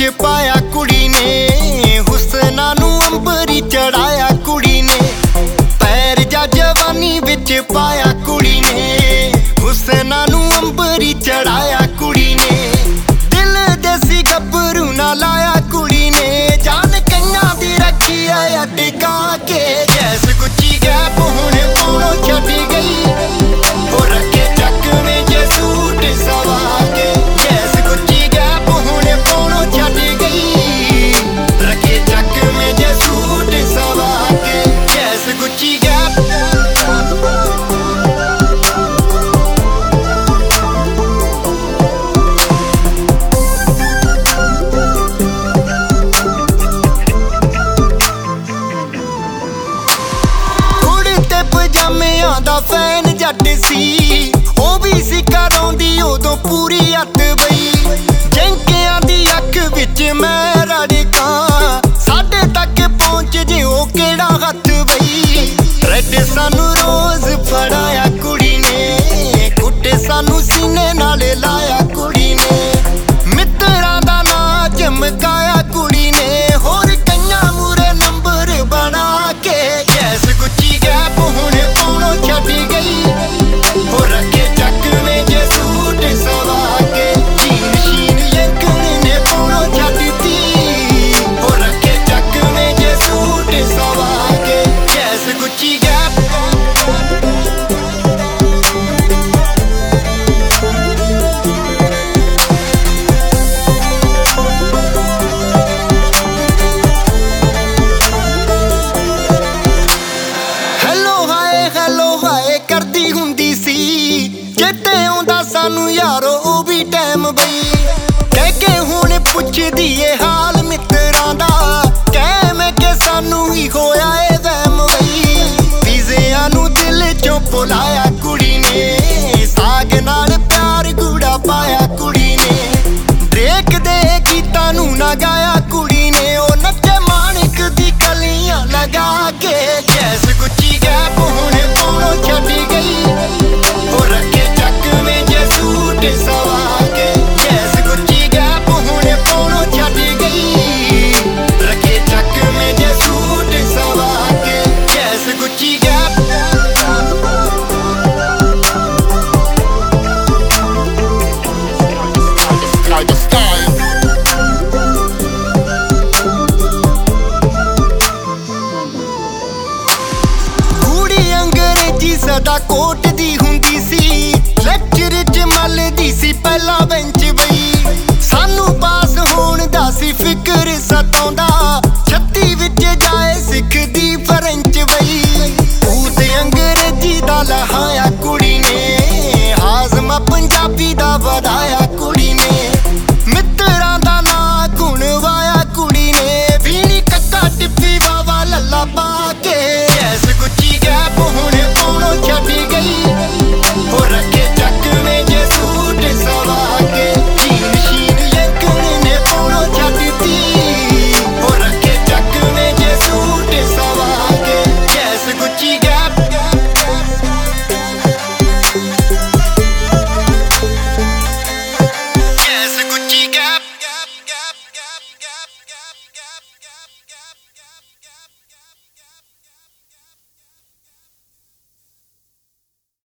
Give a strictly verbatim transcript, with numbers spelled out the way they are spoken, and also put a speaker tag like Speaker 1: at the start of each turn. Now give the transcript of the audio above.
Speaker 1: पाया कुड़ी ने, हुस्ना नू अंबरी चढ़ाया कुड़ी ने। पैर जा जवानी विच पाया कुड़ी ने, हुस्ना नू अंबरी चढ़ाया कुड़ी ने। दिल देसी गब्बरू ना लाया कुड़ी ने, जान कन्या दी रखी है टिका के। गैस गुच्ची गैप हुण पाउणों छड्ड गई, हो रखे चक में जे सूट सवा के। गैस गुच्ची गैप हुण पाउणों छड्ड गई, रखे चक में जे सूट सवा के। गैस गुच्ची गैप पजामियां दा फैन जट सी, ओ भी सी कराउंदी उदों पूरी हत्थ बई। जंकियां दी अख विच मैं रड़कां, साडे तक पहुंच जे ओ केड़ा हत्थ बई। रेड सानू रोज फड़ाया कुड़ी ने, कुट्टे सानू सीने नाल लाया कुड़ी ने। मित्तरां दा नां चमकाया कुड़ी ने, होर कईयां मूरे नंबर बना के। गैस गुच्ची गैप हुण पाउणों छड्ड गई, हो रखे चक में जे सूट सवा के। जीन शीन यंकण ने पाउणों छड्ड दी, हो रखे चक में जे सूट सवा के। गैस गुच्ची गैप करदी हुंदी सी, चेते आउंदा सानू यारो ओ भी टैम बई। कह के हुण पुछदी ए हाल मित्तरां दा, कह मैं के सानू ही होया ए वहम बई। पीज़ियां नू दिल चों भुलाया कुड़ी ने, साग नाल प्यार गूड़ा पाया कुड़ी ने। ड्रेक दे गीतां नू ना गाया कुड़ी ने, ओ नच्चे माणिक दी कलियां लगा के। गैस गुच्ची गैप हुण पाउणों छड्ड गई, हो रखे चक में जे सूट सवा के। गैस गुच्ची गैप हुण पाउणों छड्ड गई, रखे चक में जे सूट सवा के। गैस गुच्ची गैप सदा कोट दी हुंदी सी, लेक्चर च मलदी सी पहला बेंच बई। सानू पास होण दा सी फिकर सताउंदा,